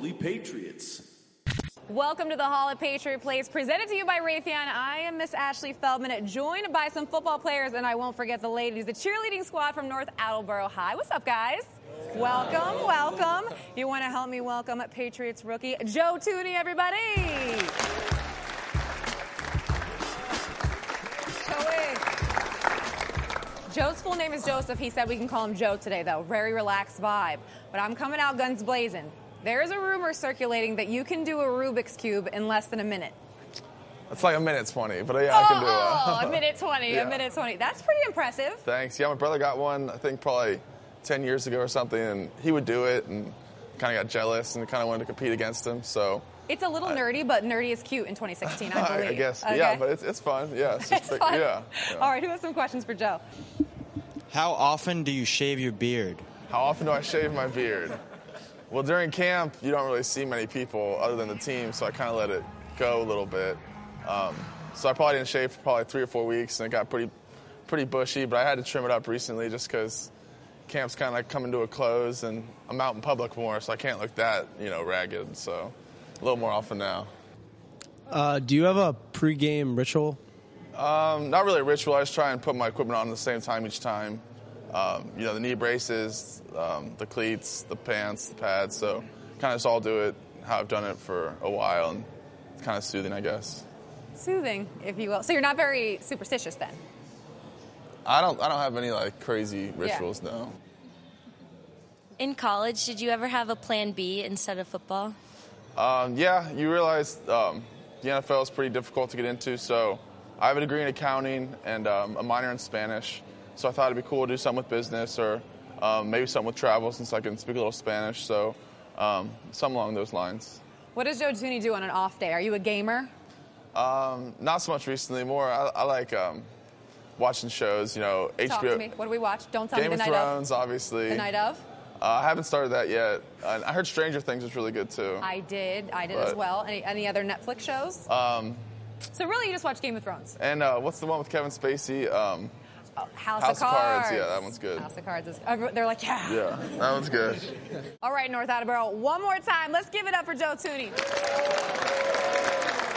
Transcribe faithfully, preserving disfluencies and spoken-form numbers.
Holy Patriots. Welcome to the Hall of Patriot Place, presented to you by Raytheon. I am Miss Ashley Feldman, joined by some football players, and I won't forget the ladies, the cheerleading squad from North Attleboro High. What's up, guys? Welcome, welcome. You want to help me welcome Patriots rookie Joe Thuney, everybody. Joey. Joe's full name is Joseph. He said we can call him Joe today, though. Very relaxed vibe. But I'm coming out guns blazing. There's a rumor circulating that you can do a Rubik's Cube in less than a minute. It's like a minute twenty, but yeah, I can do it. Oh, a minute twenty, Yeah. a minute twenty. That's pretty impressive. Thanks. Yeah, my brother got one, I think probably ten years ago or something, and he would do it, and kind of got jealous and kind of wanted to compete against him, so. It's a little I, nerdy, but nerdy is cute in twenty sixteen, I believe. I guess, okay. yeah, but it's, it's fun, yeah. It's, It's big, fun. Yeah, yeah. All right, who has some questions for Joe? How often do you shave your beard? How often do I shave my beard? Well, during camp, you don't really see many people other than the team, so I kind of let it go a little bit. Um, so I probably didn't shave for probably three or four weeks, and it got pretty pretty bushy, but I had to trim it up recently just because camp's kind of coming to a close, and I'm out in public more, so I can't look that, you know, ragged, so a little more often now. Uh, do you have a pregame ritual? Um, not really a ritual. I just try and put my equipment on at the same time each time. Um, you know, the knee braces, um, the cleats, the pants, the pads. So kind of just all do it how I've done it for a while, and it's kind of soothing, I guess. Soothing, if you will. So you're not very superstitious then? I don't. I don't have any like crazy rituals, yeah. No. In college, did you ever have a plan B instead of football? Um, yeah, you realize um, the N F L is pretty difficult to get into. So I have a degree in accounting and um, a minor in Spanish. So I thought it'd be cool to do something with business or um, maybe something with travel since I can speak a little Spanish. So um, something along those lines. What does Joe Thuney do on an off day? Are you a gamer? Um, not so much recently. More, I, I like um, watching shows. You know, Talk H B O. to me. What do we watch? Don't tell Game me the of night Thrones, of. obviously. The night of? Uh, I haven't started that yet. Uh, I heard Stranger Things was really good too. I did. I did But, as well. Any, any other Netflix shows? Um, so really, you just watch Game of Thrones? and uh, what's the one with Kevin Spacey? Um, Oh, House, House of of Cards. Cards, yeah, that one's good. House of Cards is. everyone- They're like, yeah. Yeah, that one's good. All right, North Attleboro, one more time. Let's give it up for Joe Thuney.